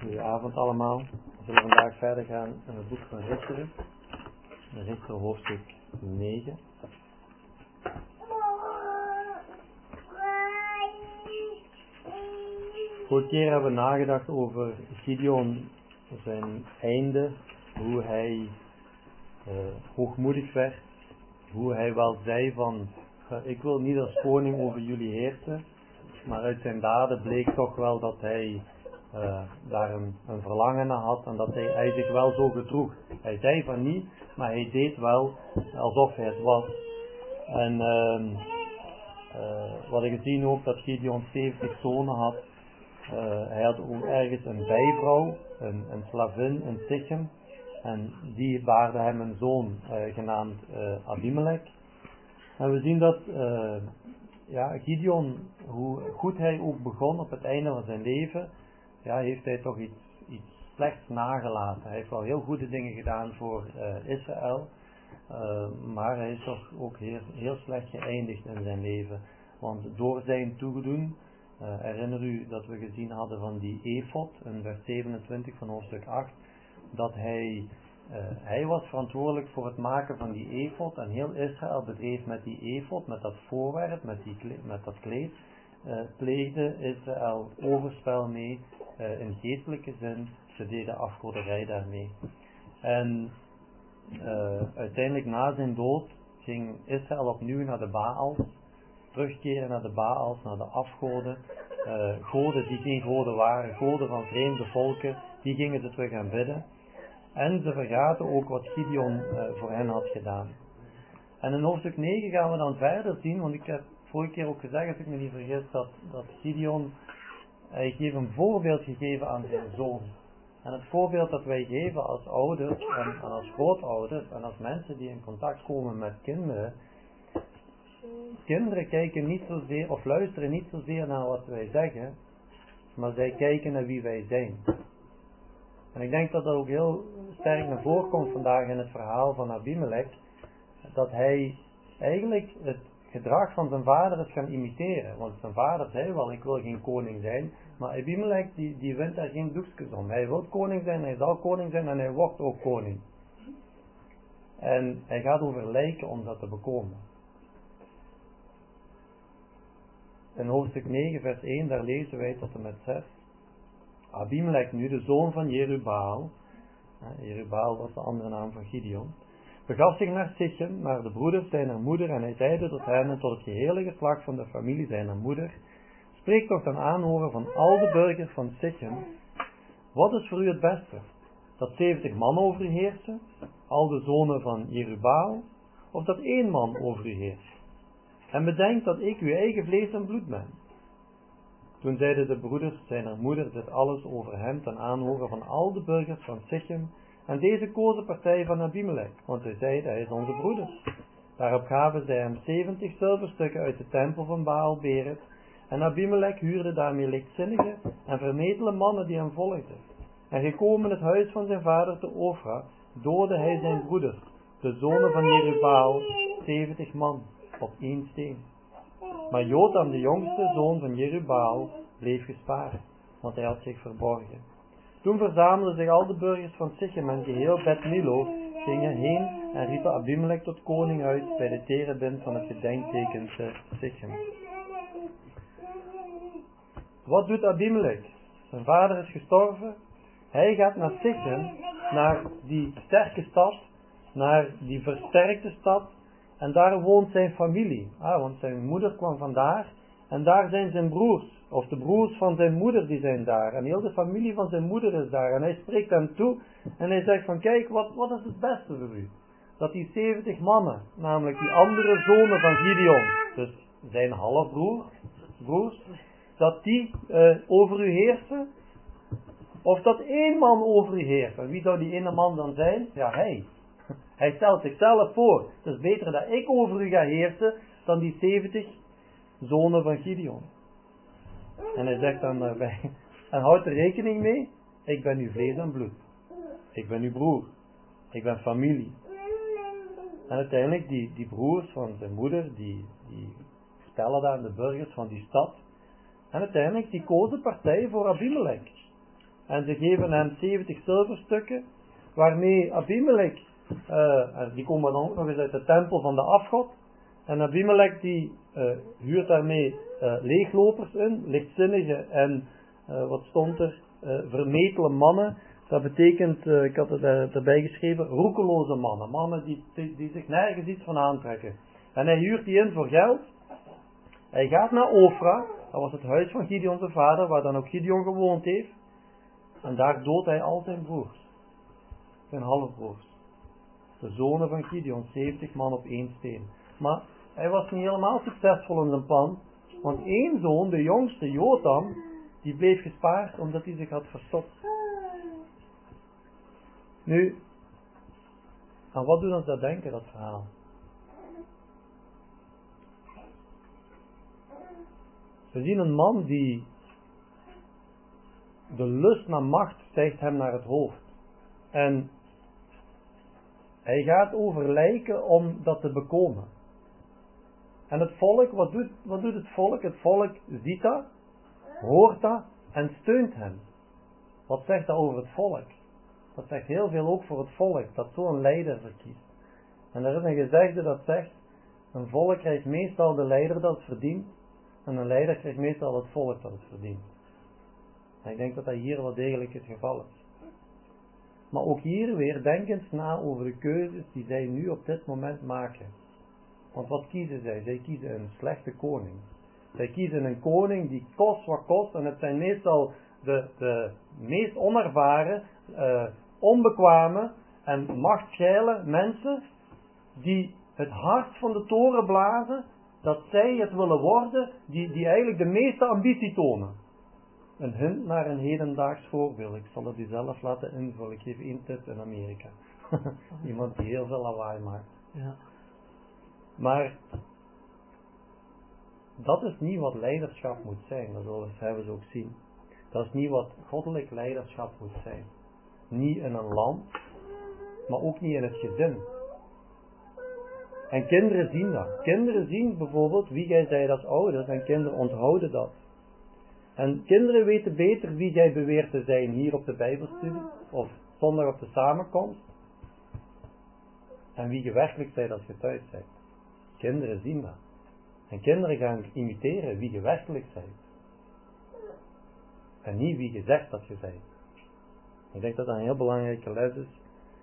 Goedenavond allemaal. We zullen vandaag verder gaan in het boek van Richteren. Richteren hoofdstuk 9. Vorige keer hebben we nagedacht over Gideon, zijn einde, hoe hij hoogmoedig werd, hoe hij wel zei van, ik wil niet als koning over jullie heersen, maar uit zijn daden bleek toch wel dat hij daar een verlangen naar had en dat hij zich wel zo gedroeg. Hij zei van niet, maar hij deed wel alsof hij het was. En wat ik gezien ook, dat Gideon 70 zonen had. Hij had ook ergens een bijvrouw, een slavin, een Sichem. En die baarde hem een zoon genaamd Abimelech. En we zien dat Gideon, hoe goed hij ook begon op het einde van zijn leven, heeft hij toch iets slechts nagelaten. Hij heeft wel heel goede dingen gedaan voor Israël, maar hij is toch ook heel slecht geëindigd in zijn leven. Want door zijn toedoen, herinner u dat we gezien hadden van die efod in vers 27 van hoofdstuk 8, dat hij was verantwoordelijk voor het maken van die efod en heel Israël bedreef met die efod, met dat voorwerp, met dat kleed, pleegde Israël overspel mee, in geestelijke zin, ze deden afgoderij daarmee. En uiteindelijk na zijn dood ging Israël opnieuw naar de Baals, terugkeren naar de Baals, naar de afgoden, goden die geen goden waren, goden van vreemde volken, die gingen ze terug aanbidden. En ze vergaten ook wat Gideon voor hen had gedaan. En in hoofdstuk 9 gaan we dan verder zien, want ik heb vorige keer ook gezegd, als ik me niet vergis, dat Gideon, hij heeft een voorbeeld gegeven aan zijn zoon. En het voorbeeld dat wij geven als ouders en als grootouders en als mensen die in contact komen met kinderen, kinderen kijken niet zozeer of luisteren niet zozeer naar wat wij zeggen, maar zij kijken naar wie wij zijn. En ik denk dat dat ook heel sterk naar voren komt vandaag in het verhaal van Abimelech, dat hij eigenlijk het gedrag van zijn vader is gaan imiteren. Want zijn vader zei wel, ik wil geen koning zijn, maar Abimelech die wint daar geen doekjes om. Hij wil koning zijn, hij zal koning zijn en hij wordt ook koning. En hij gaat over lijken om dat te bekomen. In hoofdstuk 9 vers 1, daar lezen wij tot en met 6. Abimelech nu, de zoon van Jerubbaal, Jerubbaal was de andere naam van Gideon, begaf zich naar Sichem, naar de broeders zijner moeder, en hij zeide tot hen en tot het gehele geslacht van de familie zijner moeder, spreek toch dan aanhoren van al de burgers van Sichem, wat is voor u het beste? Dat 70 man over u heersen, al de zonen van Jerubbaal, of dat 1 man over u heerst? En bedenk dat ik uw eigen vlees en bloed ben. Toen zeiden de broeders zijner moeder dit alles over hem ten aanhoren van al de burgers van Sichem, en deze kozen partij van Abimelech, want zij zeiden, hij is onze broeder. Daarop gaven zij hem 70 zilverstukken uit de tempel van Baal Berith, en Abimelech huurde daarmee lichtzinnige en vermetele mannen die hem volgden. En gekomen in het huis van zijn vader te Ofra, doodde hij zijn broeders, de zonen van Jerubbaal, 70 man, op 1 steen. Maar Jotam, de jongste zoon van Jerubbaal, bleef gespaard, want hij had zich verborgen. Toen verzamelden zich al de burgers van Sichem en geheel Bet Milo, gingen heen en riepen Abimelech tot koning uit bij de terebint van het gedenkteken te Sichem. Wat doet Abimelech? Zijn vader is gestorven. Hij gaat naar Sichem, naar die sterke stad, naar die versterkte stad. En daar woont zijn familie. Want zijn moeder kwam vandaar. En daar zijn zijn broers. Of de broers van zijn moeder die zijn daar. En heel de familie van zijn moeder is daar. En hij spreekt hem toe. En hij zegt van kijk, wat is het beste voor u? Dat die 70 mannen, namelijk die andere zonen van Gideon. Dus zijn halfbroers. Dat die over u heersen. Of dat 1 man over u heerst. En wie zou die ene man dan zijn? Ja, hij. Hij stelt zichzelf voor. Het is beter dat ik over u ga heersen dan die 70 zonen van Gideon. En hij zegt dan daarbij, en houd er rekening mee, ik ben uw vlees en bloed. Ik ben uw broer. Ik ben familie. En uiteindelijk die broers van zijn moeder, die stellen daar de burgers van die stad. En uiteindelijk die kozen partij voor Abimelech. En ze geven hem 70 zilverstukken, waarmee Abimelech, die komen dan ook nog eens uit de tempel van de afgod. En Abimelech die huurt daarmee leeglopers in, lichtzinnige en, wat stond er, vermetele mannen. Dat betekent, ik had het erbij geschreven, roekeloze mannen. Mannen die zich nergens iets van aantrekken. En hij huurt die in voor geld. Hij gaat naar Ofra, dat was het huis van Gideon zijn vader, waar dan ook Gideon gewoond heeft. En daar doodt hij al zijn broers. Zijn halfbroers. De zonen van Gideon, 70 man op 1 steen. Maar hij was niet helemaal succesvol in zijn plan. Want één zoon, de jongste, Jotam, die bleef gespaard omdat hij zich had verstopt. Nu, aan wat doet ons dat denken, dat verhaal? We zien een man die de lust naar macht stijgt hem naar het hoofd. En hij gaat over lijken om dat te bekomen. En het volk, wat doet het volk? Het volk ziet dat, hoort dat en steunt hem. Wat zegt dat over het volk? Dat zegt heel veel ook voor het volk, dat zo'n leider verkiest. En er is een gezegde dat zegt, een volk krijgt meestal de leider dat het verdient, en een leider krijgt meestal het volk dat het verdient. En ik denk dat dat hier wel degelijk het geval is. Maar ook hier weer denk eens na over de keuzes die zij nu op dit moment maken. Want wat kiezen zij? Zij kiezen een slechte koning. Zij kiezen een koning die kost wat kost, en het zijn meestal de meest onervaren, onbekwame en machtsgeile mensen die het hart van de toren blazen dat zij het willen worden, die eigenlijk de meeste ambitie tonen. Een hint naar een hedendaags voorbeeld. Ik zal het u zelf laten invullen. Ik geef 1 tip in Amerika. Iemand die heel veel lawaai maakt. Ja. Maar dat is niet wat leiderschap moet zijn. Dat zullen we ook zien. Dat is niet wat goddelijk leiderschap moet zijn. Niet in een land, maar ook niet in het gezin. En kinderen zien dat. Kinderen zien bijvoorbeeld wie jij zijt als ouders, en kinderen onthouden dat. En kinderen weten beter wie jij beweert te zijn hier op de Bijbelstudie, of zondag op de samenkomst, en wie je werkelijk zijt als je thuis bent. Kinderen zien dat. En kinderen gaan imiteren wie je werkelijk bent. En niet wie je zegt dat je bent. Ik denk dat dat een heel belangrijke les is,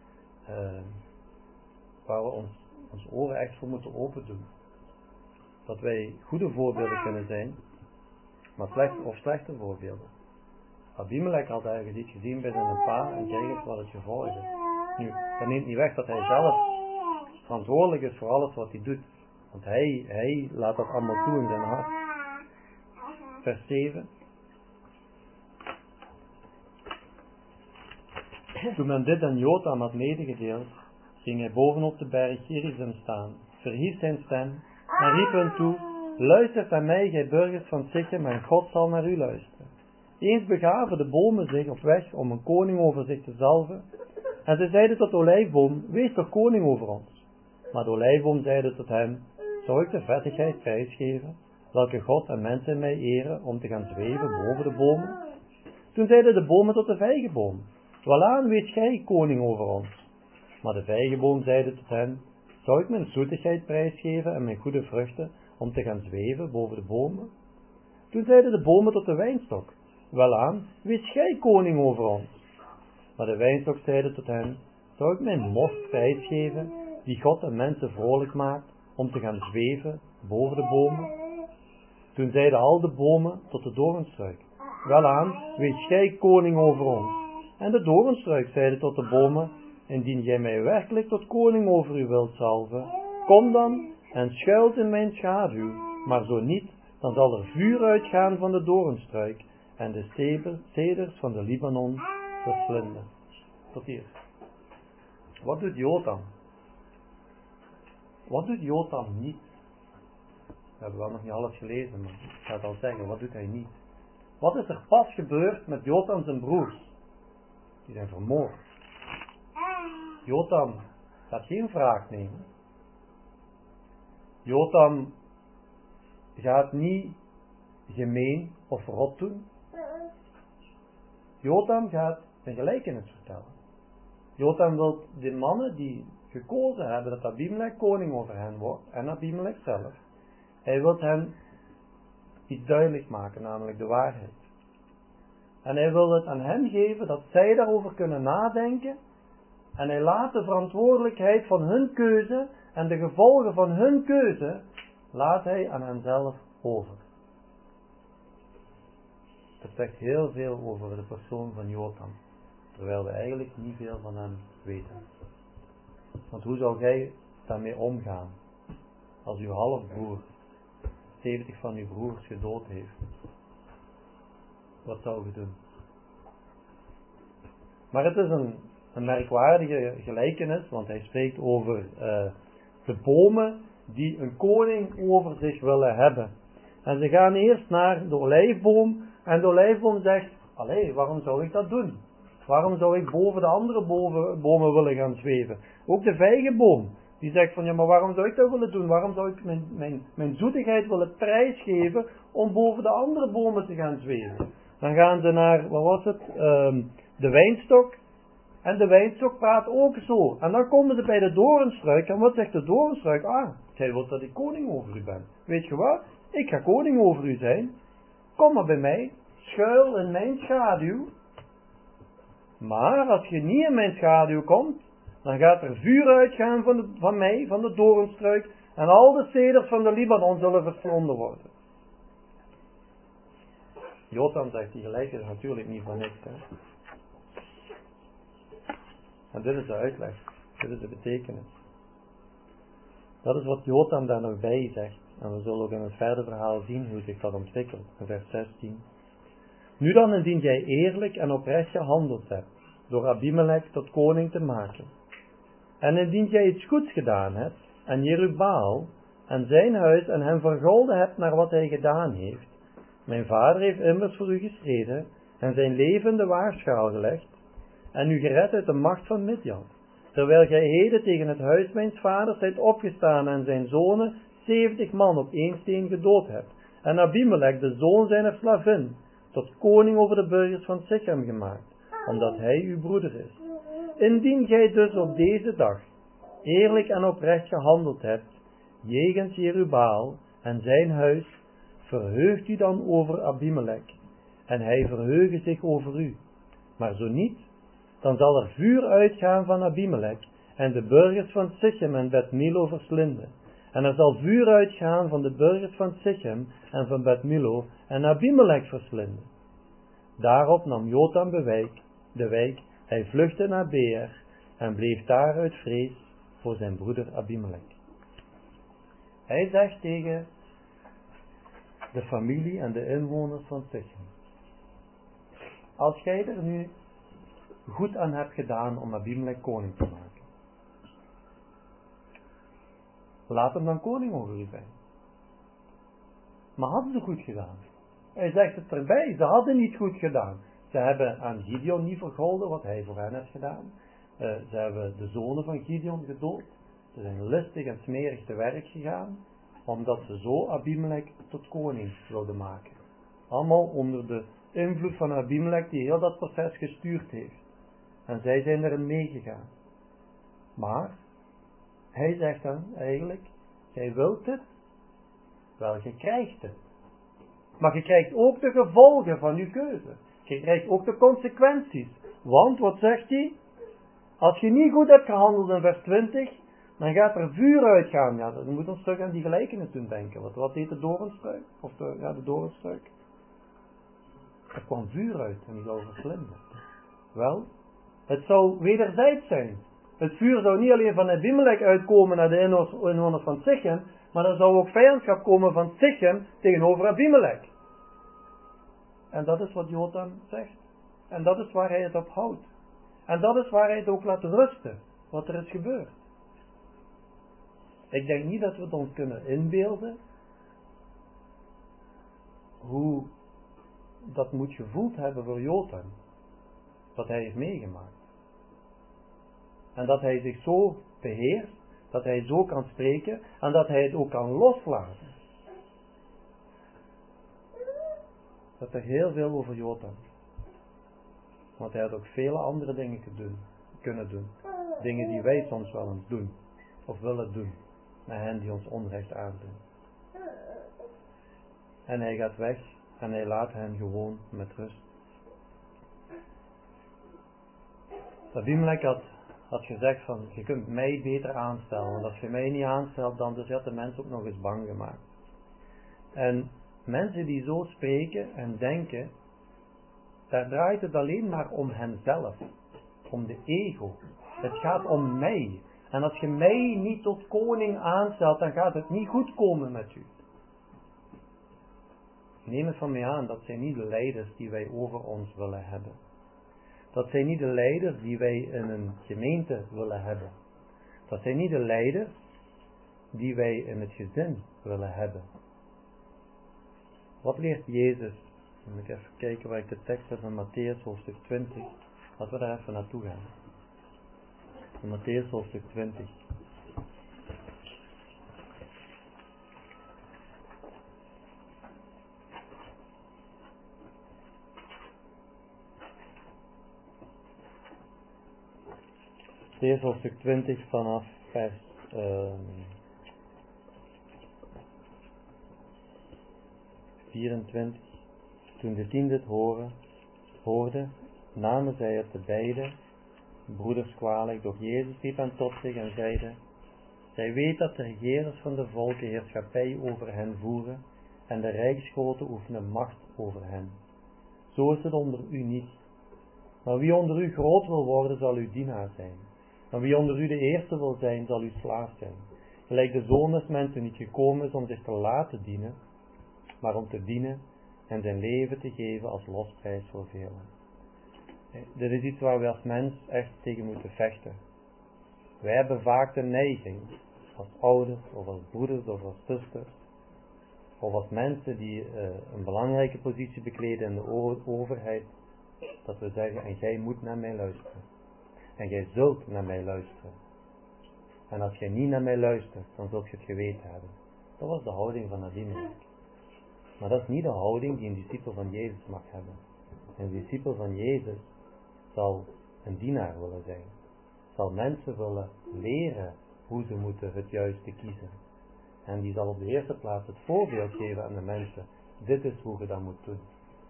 waar we ons oren echt voor moeten open doen. Dat wij goede voorbeelden kunnen zijn, maar slechte voorbeelden. Abimelech had ergens iets gezien bij zijn pa en kreeg het wat het gevolg is. Nu, dat neemt niet weg dat hij zelf verantwoordelijk is voor alles wat hij doet. Want hij laat dat allemaal toe in zijn hart. Vers 7. Toen men dit aan Jotam had medegedeeld, ging hij bovenop de berg Gerizim staan, verhief zijn stem en riep hen toe: luistert naar mij, gij burgers van Sichem, en God zal naar u luisteren. Eens begaven de bomen zich op weg om een koning over zich te zalven, en ze zeiden tot de olijfboom: wees toch koning over ons. Maar de olijfboom zeide tot hem: zou ik de vettigheid prijsgeven, welke God en mensen mij eren, om te gaan zweven boven de bomen? Toen zeiden de bomen tot de vijgenboom: welaan, wees gij koning over ons. Maar de vijgenboom zeide tot hen: zou ik mijn zoetigheid prijsgeven en mijn goede vruchten, om te gaan zweven boven de bomen? Toen zeiden de bomen tot de wijnstok: welaan, wees gij koning over ons. Maar de wijnstok zeide tot hen: zou ik mijn most prijsgeven, die God en mensen vrolijk maakt, om te gaan zweven boven de bomen? Toen zeiden al de bomen tot de doornstruik: welaan, wees gij koning over ons. En de doornstruik zeide tot de bomen: indien jij mij werkelijk tot koning over u wilt zalven, kom dan en schuilt in mijn schaduw, maar zo niet, dan zal er vuur uitgaan van de doornstruik en de ceders van de Libanon verslinden. Tot hier. Wat doet Jotam? Wat doet Jotam niet? We hebben wel nog niet alles gelezen, maar ik ga het al zeggen, wat doet hij niet? Wat is er pas gebeurd met Jotam zijn broers? Die zijn vermoord. Jotam gaat geen wraak nemen. Jotam gaat niet gemeen of rot doen. Jotam gaat een gelijkenis vertellen. Jotam wil de mannen die gekozen hebben dat Abimelech koning over hen wordt, en Abimelech zelf, hij wil hen iets duidelijk maken, namelijk de waarheid. En hij wil het aan hen geven dat zij daarover kunnen nadenken, en hij laat de verantwoordelijkheid van hun keuze en de gevolgen van hun keuze, laat hij aan henzelf over. Dat zegt heel veel over de persoon van Jotam, terwijl we eigenlijk niet veel van hem weten. Want hoe zou jij daarmee omgaan als uw halfbroer 70 van uw broers gedood heeft? Wat zou je doen? Maar het is een merkwaardige gelijkenis, want hij spreekt over de bomen die een koning over zich willen hebben. En ze gaan eerst naar de olijfboom en de olijfboom zegt, allee, waarom zou ik dat doen? Waarom zou ik boven de andere bomen willen gaan zweven? Ook de vijgenboom, die zegt van, ja, maar waarom zou ik dat willen doen? Waarom zou ik mijn zoetigheid willen prijsgeven om boven de andere bomen te gaan zweven? Dan gaan ze naar, wat was het, de wijnstok. En de wijnstok praat ook zo. En dan komen ze bij de doornstruik. En wat zegt de doornstruik? Jij wilt dat ik koning over u ben. Weet je wat? Ik ga koning over u zijn. Kom maar bij mij. Schuil in mijn schaduw. Maar als je niet in mijn schaduw komt, dan gaat er vuur uitgaan van mij, van de doornstruik. En al de ceders van de Libanon zullen verslonden worden. Jotam zegt, die gelijkenis natuurlijk niet van niks. Hè? En dit is de uitleg. Dit is de betekenis. Dat is wat Jotam daar nog bij zegt. En we zullen ook in het verder verhaal zien hoe zich dat ontwikkelt. In vers 16. Nu dan, indien jij eerlijk en oprecht gehandeld hebt, door Abimelech tot koning te maken. En indien jij iets goeds gedaan hebt, en Jerubbaal, en zijn huis, en hem vergolden hebt naar wat hij gedaan heeft. Mijn vader heeft immers voor u gestreden, en zijn leven in de waagschaal gelegd, en u gered uit de macht van Midjan. Terwijl gij heden tegen het huis mijns vaders zijt opgestaan en zijn zonen 70 man op één steen gedood hebt. En Abimelech, de zoon zijner slavin, tot koning over de burgers van Sichem gemaakt, omdat hij uw broeder is. Indien gij dus op deze dag eerlijk en oprecht gehandeld hebt, jegens Jerubbaal en zijn huis, verheugt u dan over Abimelech, en hij verheuge zich over u. Maar zo niet, dan zal er vuur uitgaan van Abimelech en de burgers van Sichem en Bet-Milo verslinden. En er zal vuur uitgaan van de burgers van Sichem en van Bet-Milo en Abimelech verslinden. Daarop nam Jotam de wijk, hij vluchtte naar Beer en bleef daar uit vrees voor zijn broeder Abimelech. Hij zegt tegen de familie en de inwoners van Sichem: als jij er nu goed aan hebt gedaan om Abimelech koning te maken, laat hem dan koning over u zijn. Maar hadden ze goed gedaan? Hij zegt het erbij, ze hadden niet goed gedaan. Ze hebben aan Gideon niet vergolden wat hij voor hen heeft gedaan. Ze hebben de zonen van Gideon gedood. Ze zijn listig en smerig te werk gegaan, omdat ze zo Abimelech tot koning wilden maken. Allemaal onder de invloed van Abimelech die heel dat proces gestuurd heeft. En zij zijn erin meegegaan. Maar hij zegt dan eigenlijk: jij wilt het, wel, je krijgt het. Maar je krijgt ook de gevolgen van je keuze. Je krijgt ook de consequenties. Want, wat zegt hij? Als je niet goed hebt gehandeld in vers 20, dan gaat er vuur uitgaan. Ja, dan moet ons terug aan die gelijkenis doen denken. Wat heet de doornstruik? Of de doornstruik. Er kwam vuur uit en die zou verslinden. Wel, het zou wederzijds zijn. Het vuur zou niet alleen van Abimelech uitkomen naar de inwoners van Sichem, maar er zou ook vijandschap komen van Sichem tegenover Abimelech. En dat is wat Jotam zegt. En dat is waar hij het op houdt. En dat is waar hij het ook laat rusten, wat er is gebeurd. Ik denk niet dat we het ons kunnen inbeelden hoe dat moet gevoeld hebben voor Jotam, wat hij heeft meegemaakt. En dat hij zich zo beheerst, dat hij zo kan spreken en dat hij het ook kan loslaten. Dat er heel veel over Jotam. Want hij had ook vele andere dingen kunnen doen. Dingen die wij soms wel eens doen. Of willen doen. Met hen die ons onrecht aandoen. En hij gaat weg. En hij laat hen gewoon met rust. Abimelech had gezegd van, je kunt mij beter aanstellen. Want als je mij niet aanstelt, dan dus had de mens ook nog eens bang gemaakt. En mensen die zo spreken en denken, daar draait het alleen maar om henzelf. Om de ego. Het gaat om mij. En als je mij niet tot koning aanstelt, dan gaat het niet goed komen met u. Neem het van mij aan, dat zijn niet de leiders die wij over ons willen hebben. Dat zijn niet de leiders die wij in een gemeente willen hebben. Dat zijn niet de leiders die wij in het gezin willen hebben. Wat leert Jezus? Dan moet ik even kijken waar ik de tekst heb van Mattheüs hoofdstuk 20. Laten we daar even naartoe gaan. In Mattheüs hoofdstuk 20. Mattheüs hoofdstuk 20 vanaf vers 24. Toen de 10 het hoorden, namen zij het de beide broeders kwalijk, doch Jezus riep hen tot zich en zeide, zij weet dat de regerers van de volken heerschappij over hen voeren en de rijksgroten oefenen macht over hen. Zo is het onder u niet. Maar wie onder u groot wil worden, zal uw dienaar zijn. En wie onder u de eerste wil zijn, zal uw slaaf zijn. Gelijk de Zoon des Mensen niet gekomen is om zich te laten dienen, maar om te dienen en zijn leven te geven als losprijs voor velen. Dit is iets waar we als mens echt tegen moeten vechten. Wij hebben vaak de neiging, als ouders of als broeders of als zusters, of als mensen die een belangrijke positie bekleden in de overheid, dat we zeggen, en jij moet naar mij luisteren. En jij zult naar mij luisteren. En als jij niet naar mij luistert, dan zult je het geweten hebben. Dat was de houding van Abimelech. Maar dat is niet de houding die een discipel van Jezus mag hebben. Een discipel van Jezus zal een dienaar willen zijn. Zal mensen willen leren hoe ze moeten het juiste kiezen. En die zal op de eerste plaats het voorbeeld geven aan de mensen. Dit is hoe je dat moet doen.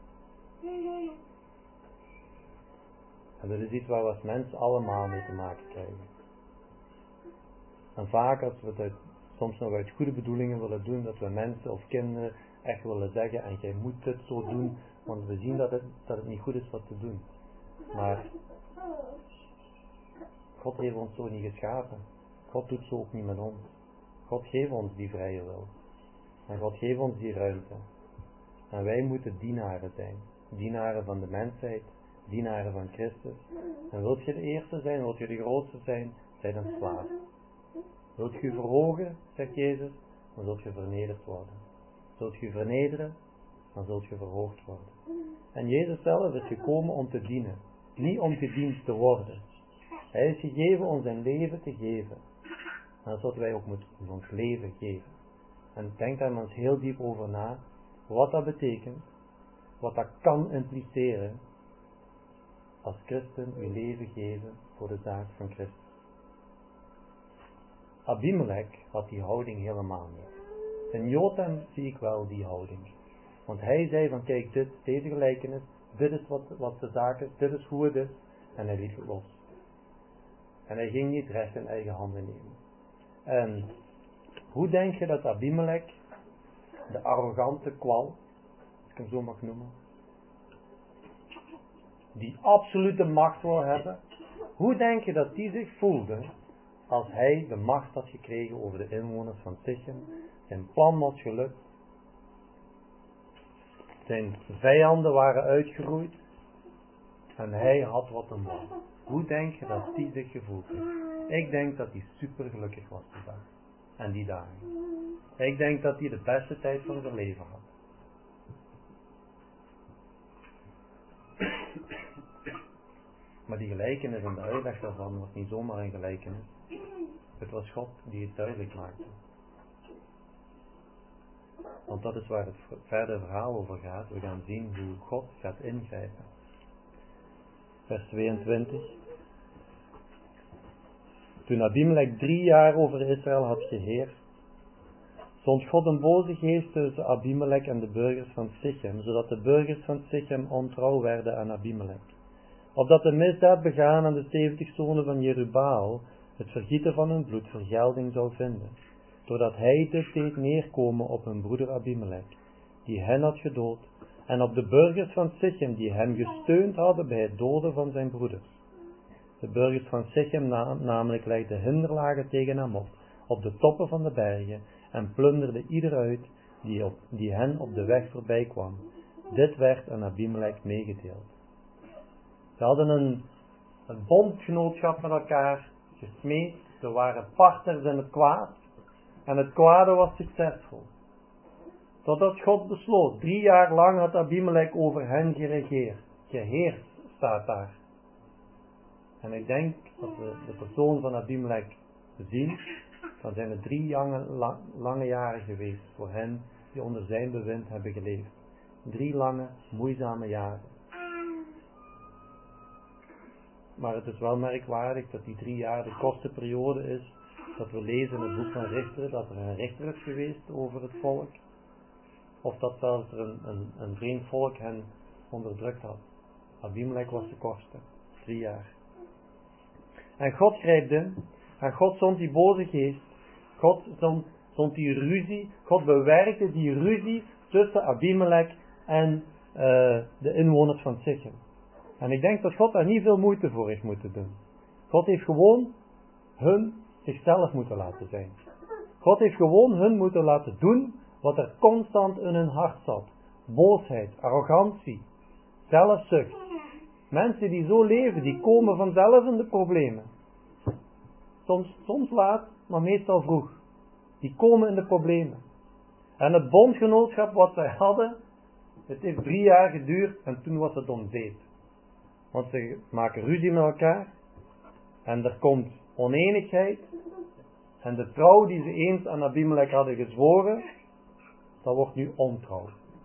En dat is iets waar we als mensen allemaal mee te maken krijgen. En vaak als we het soms nog uit goede bedoelingen willen doen, dat we mensen of kinderen echt willen zeggen, en jij moet dit zo doen, want we zien dat het niet goed is wat te doen. Maar God heeft ons zo niet geschapen. God doet zo ook niet met ons. God geeft ons die vrije wil. En God geeft ons die ruimte. En wij moeten dienaren zijn. Dienaren van de mensheid. Dienaren van Christus. En wilt je de eerste zijn, wilt je de grootste zijn, zij dan slaaf. Wilt je verhogen, zegt Jezus, dan zult je vernederd worden. Zult je vernederen, dan zult je verhoogd worden. En Jezus zelf is gekomen om te dienen. Niet om gediend te worden. Hij is gegeven om zijn leven te geven. En dat is wat wij ook moeten ons leven geven. En denk daar maar eens heel diep over na. Wat dat betekent. Wat dat kan impliceren. Als christen uw leven geven voor de zaak van Christus. Abimelech had die houding helemaal niet. In Jotam zie ik wel die houding. Want hij zei van kijk deze gelijkenis. Dit is wat de zaak is. Dit is hoe het is. En hij liet het los. En hij ging niet recht in eigen handen nemen. En hoe denk je dat Abimelech, de arrogante kwal, als ik hem zo mag noemen, die absolute macht wil hebben, hoe denk je dat die zich voelde als hij de macht had gekregen over de inwoners van Sichem, zijn plan was gelukt, zijn vijanden waren uitgeroeid en hij had wat hem wou. Hoe denk je dat die zich gevoeld heeft? Ik denk dat hij super gelukkig was die dag. En die dagen. Ik denk dat hij de beste tijd van zijn leven had. Maar die gelijkenis en de uitleg daarvan was niet zomaar een gelijkenis. Het was God die het duidelijk maakte. Want dat is waar het verder verhaal over gaat. We gaan zien hoe God gaat ingrijpen. vers 22. Toen Abimelech 3 jaar over Israël had geheerst, zond God een boze geest tussen Abimelech en de burgers van Sichem, zodat de burgers van Sichem ontrouw werden aan Abimelech. Opdat de misdaad begaan aan de 70 zonen van Jerubaal, het vergieten van hun bloed vergelding zou vinden, doordat hij dit deed neerkomen op hun broeder Abimelech, die hen had gedood, en op de burgers van Sichem, die hem gesteund hadden bij het doden van zijn broeders. De burgers van Sichem namelijk legden hinderlagen tegen hem op de toppen van de bergen, en plunderden ieder uit die hen op de weg voorbij kwam. Dit werd aan Abimelech meegedeeld. Ze hadden een bondgenootschap met elkaar gesmeed. Ze waren partners in het kwaad. En het kwade was succesvol. Totdat God besloot. 3 jaar lang had Abimelech over hen geregeerd. Geheerst staat daar. En ik denk dat we de persoon van Abimelech zien. Dan zijn er 3 lange jaren geweest voor hen die onder zijn bewind hebben geleefd. 3 lange, moeizame jaren. Maar het is wel merkwaardig dat die 3 jaar de kortste periode is. Dat we lezen in het boek van Richteren dat er een rechter is geweest over het volk. Of dat zelfs er een vreemd volk hen onderdrukt had. Abimelech was de kortste. 3 jaar. En God grijpt in. En God zond die boze geest. God zond die ruzie. God bewerkte die ruzie tussen Abimelech en de inwoners van Sichem. En ik denk dat God daar niet veel moeite voor heeft moeten doen. God heeft gewoon hun zichzelf moeten laten zijn. God heeft gewoon hun moeten laten doen wat er constant in hun hart zat. Boosheid, arrogantie, zelfzucht. Mensen die zo leven, die komen vanzelf in de problemen. Soms laat, maar meestal vroeg. Die komen in de problemen. En het bondgenootschap wat zij hadden, het heeft 3 jaar geduurd en toen was het ontzeet. Want ze maken ruzie met elkaar en er komt oneenigheid. En de trouw die ze eens aan Abimelech hadden gezworen, dat wordt nu ontrouw.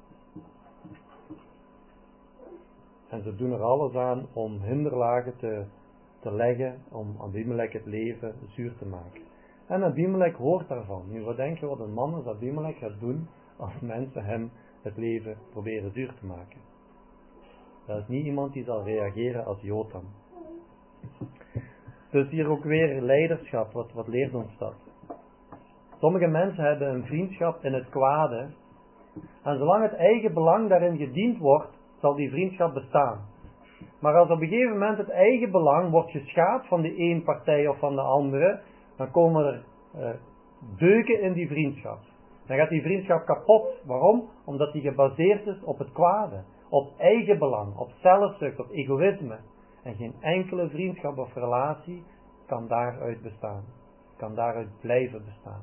En ze doen er alles aan om hinderlagen te leggen, om Abimelech het leven zuur te maken. En Abimelech hoort daarvan. Nu wat denk je wat een man als Abimelech gaat doen als mensen hem het leven proberen zuur te maken? Dat is niet iemand die zal reageren als Jotam. Dus hier ook weer leiderschap. Wat leert ons dat? Sommige mensen hebben een vriendschap in het kwade. En zolang het eigen belang daarin gediend wordt, zal die vriendschap bestaan. Maar als op een gegeven moment het eigen belang wordt geschaad van de een partij of van de andere, dan komen er deuken in die vriendschap. Dan gaat die vriendschap kapot. Waarom? Omdat die gebaseerd is op het kwade. Op eigen belang, op zelfzucht, op egoïsme. En geen enkele vriendschap of relatie kan daaruit bestaan. Kan daaruit blijven bestaan.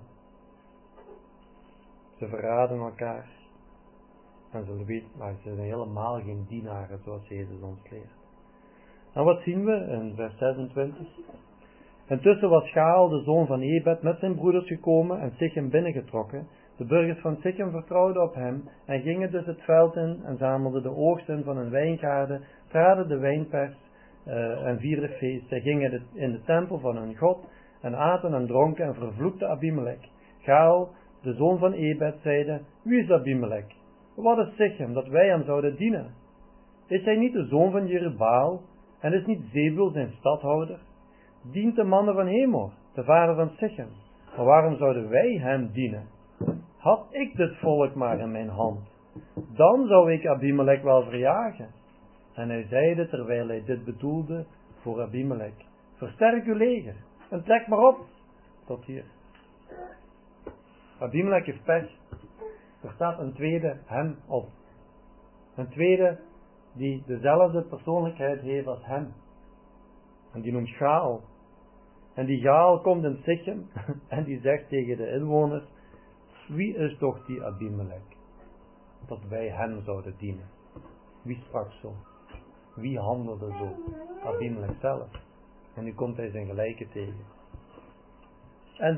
Ze verraden elkaar. En ze zijn helemaal geen dienaren zoals Jezus ons leert. En wat zien we in vers 26? Intussen was Gaal, de zoon van Ebed, met zijn broeders gekomen en Sichem binnengetrokken. De burgers van Sichem vertrouwden op hem en gingen dus het veld in en zamelden de oogst in van hun wijngaarden, traden de wijnpers en vierden feest. Zij gingen in de tempel van hun God en aten en dronken en vervloekten Abimelech. Gaal, de zoon van Ebed, zeide: Wie is Abimelech? Wat is Sichem, dat wij hem zouden dienen? Is hij niet de zoon van Jerubaal en is niet Zebul zijn stadhouder? Dient de mannen van Hemor, de vader van Sichem. Maar waarom zouden wij hem dienen? Had ik dit volk maar in mijn hand, dan zou ik Abimelech wel verjagen. En hij zeide, terwijl hij dit bedoelde, voor Abimelech: Versterk uw leger en trek maar op. Tot hier. Abimelech heeft pech. Er staat een tweede hem op. Een tweede die dezelfde persoonlijkheid heeft als hem. En die noemt Gaal. En die Gaal komt in Sichem en die zegt tegen de inwoners: Wie is toch die Abimelech, dat wij hem zouden dienen? Wie sprak zo? Wie handelde zo? Abimelech zelf. En nu komt hij zijn gelijke tegen. En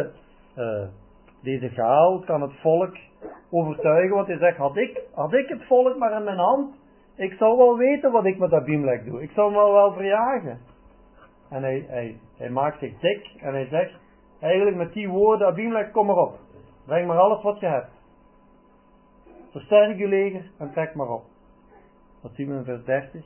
deze Gaal kan het volk overtuigen, want hij zegt: had ik het volk maar in mijn hand, ik zou wel weten wat ik met Abimelech doe. Ik zou hem wel verjagen. En hij maakt zich dik en hij zegt, eigenlijk met die woorden, Abimelech, kom maar op. Breng maar alles wat je hebt. Versterk je leger en trek maar op. Dat zien we in vers 30.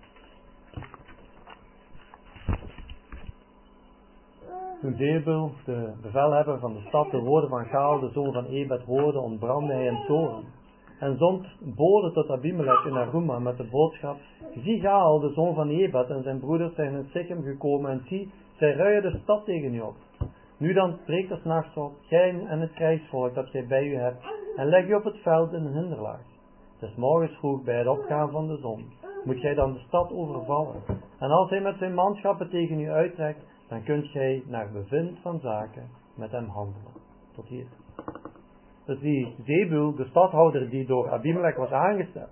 Toen Zebul, de bevelhebber van de stad, de woorden van Gaal, de zoon van Ebed, hoorde, ontbrandde hij in toorn. En zond boden tot Abimelech in Aruma met de boodschap, zie Gaal, de zoon van Ebed, en zijn broeders zijn in Sichem gekomen, en zie, zij ruien de stad tegen u op. Nu dan, spreek er 's nachts op, gij en het krijgsvolk dat gij bij u hebt, en leg u op het veld in een hinderlaag. Des morgens vroeg, bij het opgaan van de zon, moet gij dan de stad overvallen. En als hij met zijn manschappen tegen u uittrekt, dan kunt gij naar bevind van zaken met hem handelen. Tot hier. Dus die Zebul, de stadhouder die door Abimelech was aangesteld,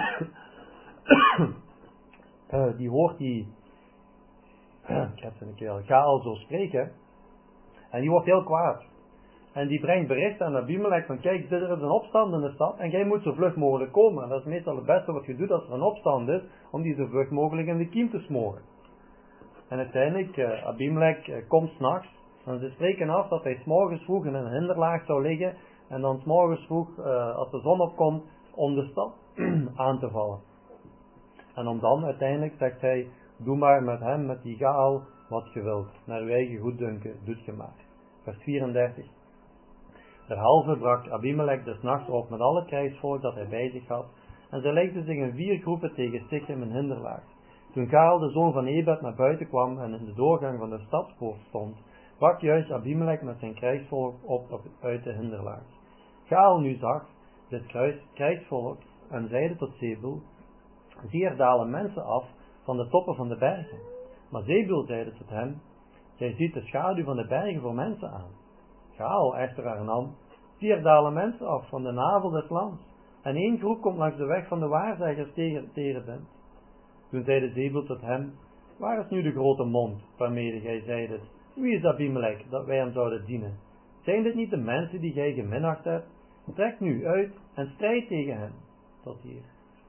die hoort die, ik heb het een keer al, Gaal zo spreken, en die wordt heel kwaad. En die brengt bericht aan Abimelech van, kijk, er is een opstand in de stad en jij moet zo vlug mogelijk komen. En dat is meestal het beste wat je doet als er een opstand is, om die zo vlug mogelijk in de kiem te smoren. En uiteindelijk, Abimelech komt 's nachts, en ze spreken af dat hij 's morgens vroeg in een hinderlaag zou liggen, en dan 's morgens vroeg, als de zon opkomt, om de stad aan te vallen. En om dan uiteindelijk, zegt hij, doe maar met hem, met die Gaal, wat je wilt. Naar uw eigen goeddunken, doet je maar. Vers 34. Derhalve brak Abimelech des nachts op met alle krijgsvolk dat hij bij zich had, en zij legden zich in 4 groepen tegen Sichem en hinderlaag. Toen Gaal, de zoon van Ebed, naar buiten kwam en in de doorgang van de stadspoort stond, brak juist Abimelech met zijn krijgsvolk op uit de hinderlaag. Gaal nu zag dit krijgsvolk en zeide tot Zebul, zie, er dalen mensen af van de toppen van de bergen. Maar Zebul zeide tot hem, jij ziet de schaduw van de bergen voor mensen aan. Gaal echter hernam, zie, er dalen mensen af van de navel des lands. En 1 groep komt langs de weg van de waarzeggers tegen. Toen zeide Zebul tot hem, waar is nu de grote mond, waarmede gij zeidet, wie is Abimelech, dat wij hem zouden dienen? Zijn dit niet de mensen die gij geminacht hebt? Trek nu uit en strijd tegen hen. Tot hier.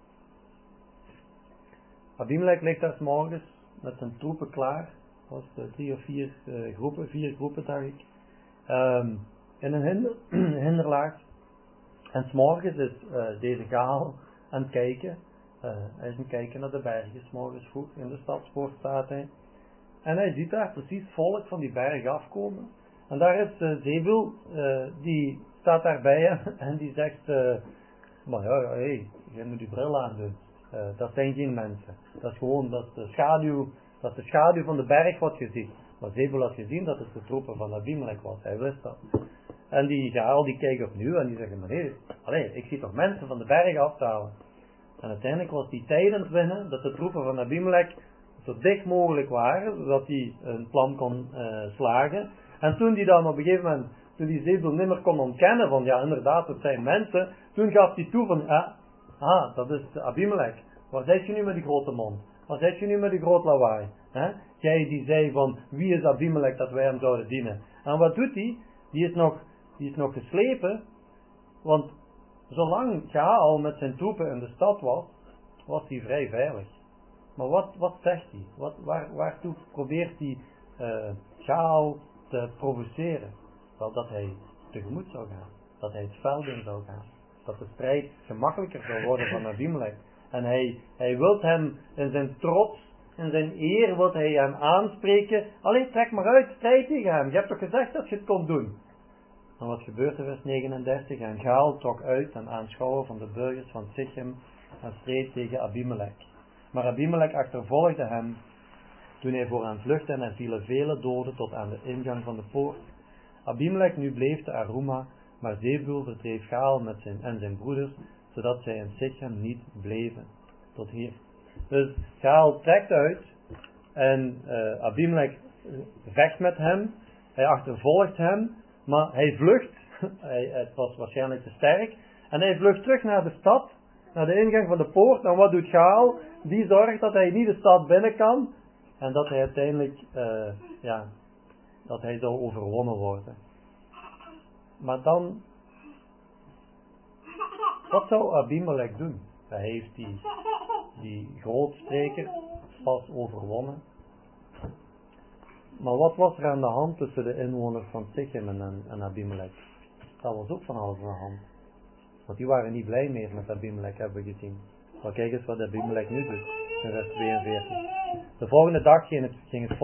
Abimelech ligt daar 's morgens met zijn troepen klaar. Dat was 3 of 4 groepen, 4 groepen dacht ik. In een hinderlaag. En 's morgens is deze Gaal aan het kijken. Hij is aan het kijken naar de bergen, 's morgens vroeg. In de stadspoort staat hij. En hij ziet daar precies volk van die berg afkomen. En daar is Zebul, die staat daar bij hem en die zegt, maar ja, hey, jij moet je bril aandoen. Dat zijn geen mensen. Dat is gewoon, dat is de schaduw van de berg wat je ziet. Maar Zebul had gezien dat het de troepen van Abimelech was. Hij wist dat. En die Gaal die kijkt opnieuw en die zegt, maar nee, ik zie toch mensen van de berg afdalen. En uiteindelijk was die tijd aan het winnen dat de troepen van Abimelech zo dicht mogelijk waren, zodat hij een plan kon slagen. En toen die dan op een gegeven moment, toen die Zebul niet meer kon ontkennen van, ja inderdaad, het zijn mensen, toen gaf hij toe van, dat is Abimelech. Waar zit je nu met die grote mond? Waar zit je nu met die groot lawaai? Jij die zei van, wie is Abimelech dat wij hem zouden dienen? En wat doet hij? Die is nog geslepen, want zolang Gaal met zijn troepen in de stad was hij vrij veilig. Maar wat zegt hij? Waartoe probeert hij Gaal te provoceren? Wel, dat hij tegemoet zou gaan. Dat hij het veld in zou gaan. Dat de strijd gemakkelijker zou worden van Abimelech. En hij wil hem in zijn trots, in zijn eer, wil hij hem aanspreken. Allee, trek maar uit, strijd tegen hem. Je hebt toch gezegd dat je het kon doen? En wat gebeurt er vers 39? En Gaal trok uit en aanschouwen van de burgers van Sichem en streed tegen Abimelech. Maar Abimelech achtervolgde hem toen hij voor hen vluchtte en er vielen vele doden tot aan de ingang van de poort. Abimelech nu bleef te Aruma, maar Zebul verdreef Gaal en zijn broeders, zodat zij in Sichem niet bleven. Tot hier. Dus Gaal trekt uit en Abimelech vecht met hem, hij achtervolgt hem, maar hij vlucht, het was waarschijnlijk te sterk, en hij vlucht terug naar de stad, naar de ingang van de poort. En wat doet Gaal? Die zorgt dat hij niet de stad binnen kan, en dat hij uiteindelijk, dat hij zou overwonnen worden. Maar dan, wat zou Abimelech doen? Hij heeft die die grootspreker was overwonnen. Maar wat was er aan de hand tussen de inwoners van Sichem en Abimelech? Dat was ook van alles aan de hand. Want die waren niet blij meer met Abimelech, hebben we gezien. Maar kijk eens wat Abimelech nu doet, in vers 42. De volgende dag ging het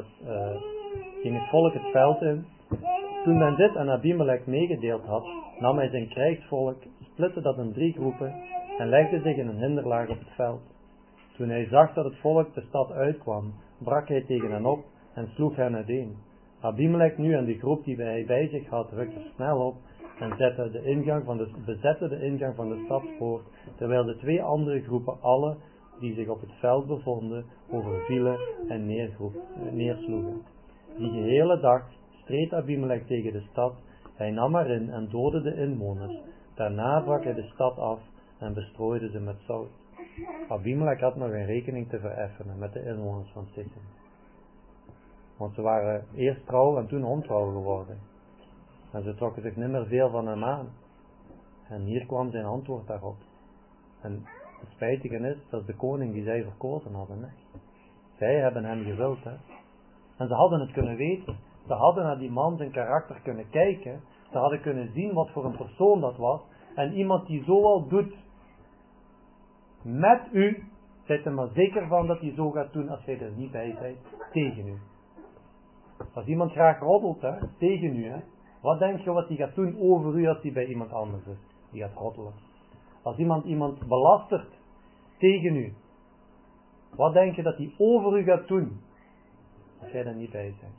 volk het veld in. Toen men dit aan Abimelech meegedeeld had, nam hij zijn krijgsvolk, splitte dat in 3 groepen en legde zich in een hinderlaag op het veld. Toen hij zag dat het volk de stad uitkwam, brak hij tegen hen op en sloeg hen uiteen. Abimelech nu en de groep die hij bij zich had, rukte snel op en bezette de ingang van de stadspoort, terwijl de 2 andere groepen alle die zich op het veld bevonden overvielen en neersloegen. Die gehele dag streed Abimelech tegen de stad, hij nam haar in en doodde de inwoners. Daarna brak hij de stad af en bestrooide ze met zout. Abimelech had nog een rekening te vereffenen met de inwoners van Sichem. Want ze waren eerst trouw en toen ontrouw geworden. En ze trokken zich niet meer veel van hem aan. En hier kwam zijn antwoord daarop. En het spijtige is, dat is de koning die zij verkozen hadden. Hè. Zij hebben hem gewild. Hè. En ze hadden het kunnen weten. Ze hadden naar die man zijn karakter kunnen kijken. Ze hadden kunnen zien wat voor een persoon dat was. En iemand die zo al doet met u, zijt er maar zeker van dat hij zo gaat doen als jij er niet bij bent, tegen u. Als iemand graag roddelt, hè, tegen u, hè, wat denk je wat hij gaat doen over u als hij bij iemand anders is? Die gaat roddelen. Als iemand belastert tegen u, wat denk je dat hij over u gaat doen als jij er niet bij bent?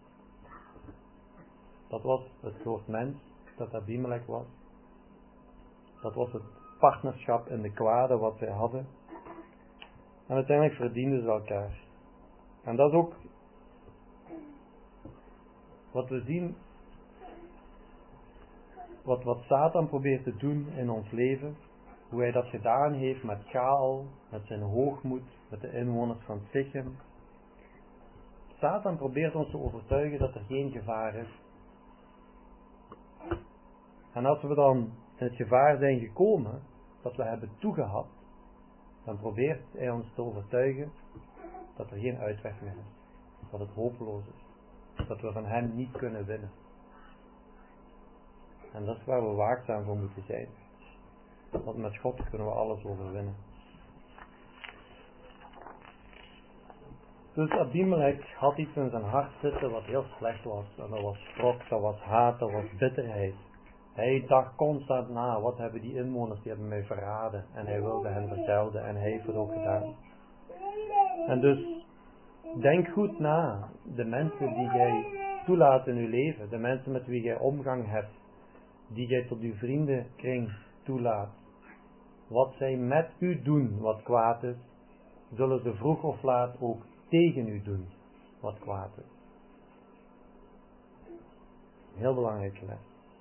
Dat was het soort mens dat Abimelech was. Dat was het partnerschap in de kwade wat zij hadden. En uiteindelijk verdienden ze elkaar. En dat is ook wat we zien, wat Satan probeert te doen in ons leven. Hoe hij dat gedaan heeft met Gaal, met zijn hoogmoed, met de inwoners van Sichem. Satan probeert ons te overtuigen dat er geen gevaar is. En als we dan in het gevaar zijn gekomen, dat we hebben toegehad, dan probeert hij ons te overtuigen dat er geen uitweg meer is. Dat het hopeloos is. Dat we van hem niet kunnen winnen. En dat is waar we waakzaam voor moeten zijn. Want met God kunnen we alles overwinnen. Dus Abimelech had iets in zijn hart zitten wat heel slecht was. En dat was wrok, dat was haat, dat was bitterheid. Hij dacht constant na, wat hebben die inwoners, die hebben mij verraden. En hij wilde hen vergelden en hij heeft het ook gedaan. En dus, denk goed na, de mensen die jij toelaat in je leven, de mensen met wie jij omgang hebt, die jij tot uw vriendenkring toelaat. Wat zij met u doen wat kwaad is, zullen ze vroeg of laat ook tegen u doen wat kwaad is. Heel belangrijke les.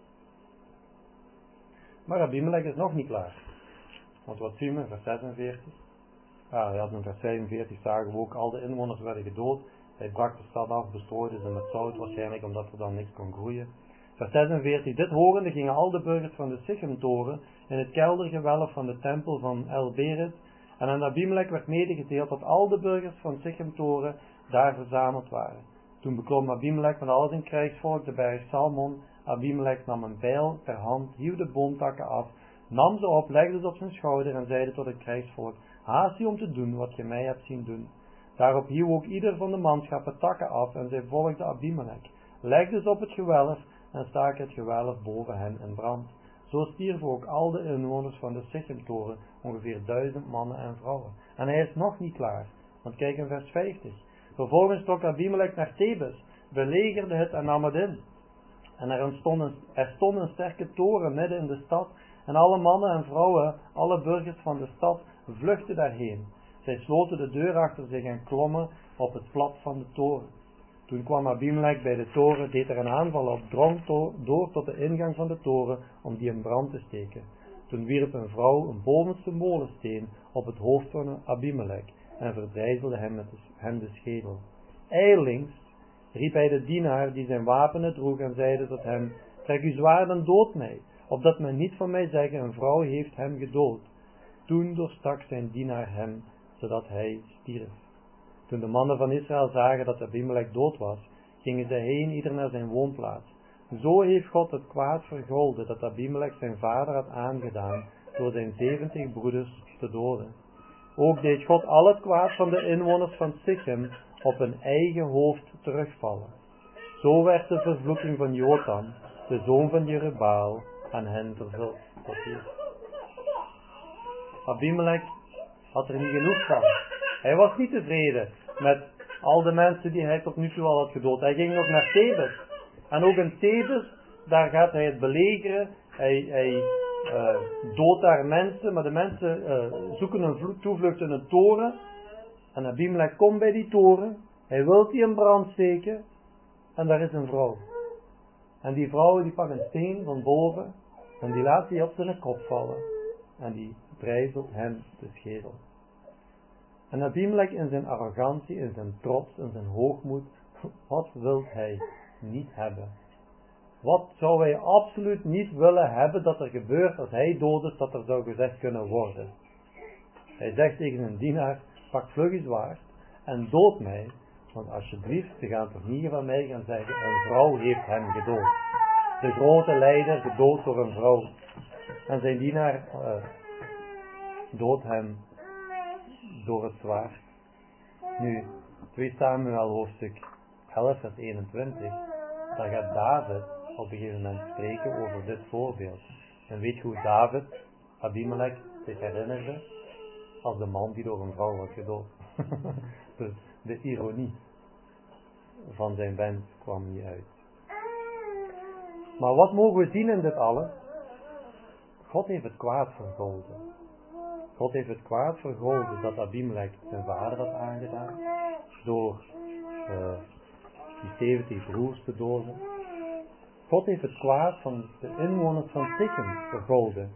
Maar Abimelech is nog niet klaar. Want wat zien we in vers 46? In vers 45 zagen we ook al de inwoners werden gedood. Hij brak de stad af, bestrooide ze met zout, waarschijnlijk omdat er dan niks kon groeien. Vers 46, dit horende gingen al de burgers van de Sichemtoren in het keldergewelf van de tempel van El-Berit. En aan Abimelech werd medegedeeld dat al de burgers van Sichemtoren daar verzameld waren. Toen beklom Abimelech met al zijn krijgsvolk de berg Salmon. Abimelech nam een bijl ter hand, hieuw de boomtakken af, nam ze op, legde ze op zijn schouder en zeide tot het krijgsvolk, haast u om te doen wat je mij hebt zien doen. Daarop hieuw ook ieder van de manschappen takken af en zij volgden Abimelech, legden ze op het gewelf en staken het gewelf boven hen in brand. Zo stierven ook al de inwoners van de Sichemtoren, ongeveer 1000 mannen en vrouwen. En hij is nog niet klaar, want kijk in vers 50. Vervolgens trok Abimelech naar Thebes, belegerde het en nam het in. En er stond een sterke toren midden in de stad, en alle mannen en vrouwen, alle burgers van de stad, vluchtten daarheen. Zij sloten de deur achter zich en klommen op het plat van de toren. Toen kwam Abimelech bij de toren, deed er een aanval op, drong door tot de ingang van de toren om die in brand te steken. Toen wierp een vrouw een bovenste molensteen op het hoofd van Abimelech en verdrijzelde hem de schedel. IJlings riep hij de dienaar die zijn wapenen droeg en zeide tot hem, trek uw zwaard en dood mij, opdat men niet van mij zeggen, een vrouw heeft hem gedood. Toen doorstak zijn dienaar hem, zodat hij stierf. Toen de mannen van Israël zagen dat Abimelech dood was, gingen zij heen, ieder naar zijn woonplaats. Zo heeft God het kwaad vergolden dat Abimelech zijn vader had aangedaan, door zijn 70 broeders te doden. Ook deed God al het kwaad van de inwoners van Sichem op hun eigen hoofd terugvallen. Zo werd de vervloeking van Jotam, de zoon van Jerubaal, aan hen vervuld. Tot hier. Abimelech had er niet genoeg van. Hij was niet tevreden met al de mensen die hij tot nu toe al had gedood. Hij ging nog naar Thebes. En ook in Thebes, daar gaat hij het belegeren. Hij doodt daar mensen, maar de mensen zoeken een toevlucht in een toren. En Abimelech komt bij die toren. Hij wil die in brand steken. En daar is een vrouw. En die vrouw die pakt een steen van boven. En die laat die op zijn kop vallen. En die brijzelt hem de schedel. En Abimelech in zijn arrogantie, in zijn trots, in zijn hoogmoed, wat wil hij niet hebben? Wat zou hij absoluut niet willen hebben dat er gebeurt als hij dood is, dat er zou gezegd kunnen worden? Hij zegt tegen een dienaar, pak vlug je zwaard en dood mij, want alsjeblieft, ze gaan toch niet van mij gaan zeggen, een vrouw heeft hem gedood. De grote leider gedood door een vrouw. En zijn dienaar doodt hem door het zwaard. Nu, 2 Samuel hoofdstuk 11 vers 21, daar gaat David op een gegeven moment spreken over dit voorbeeld. En weet je hoe David Abimelech zich herinnerde? Als de man die door een vrouw was gedood. Dus de ironie van zijn wens kwam niet uit. Maar wat mogen we zien in dit alles? God heeft het kwaad vergolden. God heeft het kwaad vergolden dat Abimelech zijn vader had aangedaan. Door die 70 broers te doden. God heeft het kwaad van de inwoners van Sichem vergolden.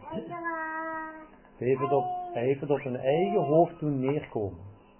Hij heeft het op hun eigen hoofd doen neerkomen.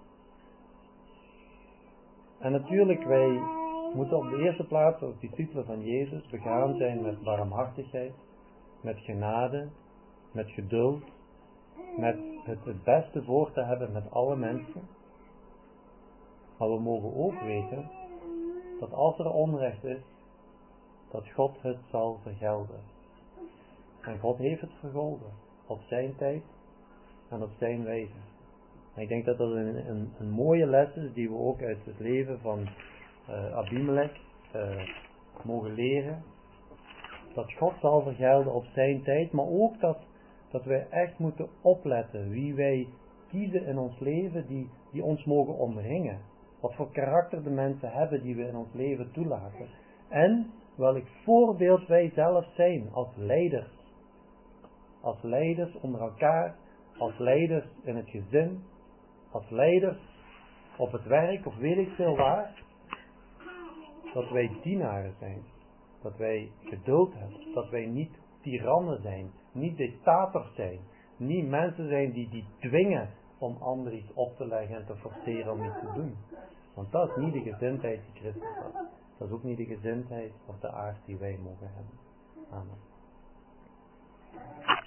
En natuurlijk, wij moeten op de eerste plaats als discipelen van Jezus begaan zijn met barmhartigheid, met genade, met geduld, met het beste voor te hebben met alle mensen. Maar we mogen ook weten dat als er onrecht is, dat God het zal vergelden. En God heeft het vergolden op zijn tijd en op zijn wijze. En ik denk dat dat een mooie les is die we ook uit het leven van Abimelech mogen leren. Dat God zal vergelden op zijn tijd, maar ook dat wij echt moeten opletten wie wij kiezen in ons leven die ons mogen omringen. Wat voor karakter de mensen hebben die we in ons leven toelaten. En welk voorbeeld wij zelf zijn als leiders. Als leiders onder elkaar, als leiders in het gezin, als leiders op het werk of weet ik veel waar. Dat wij dienaren zijn. Dat wij geduld hebben. Dat wij niet tirannen zijn. Niet dictators zijn. Niet mensen zijn die dwingen om anderen iets op te leggen en te forceren om iets te doen. Want dat is niet de gezindheid die Christus had. Dat is ook niet de gezindheid of de aard die wij mogen hebben. Amen.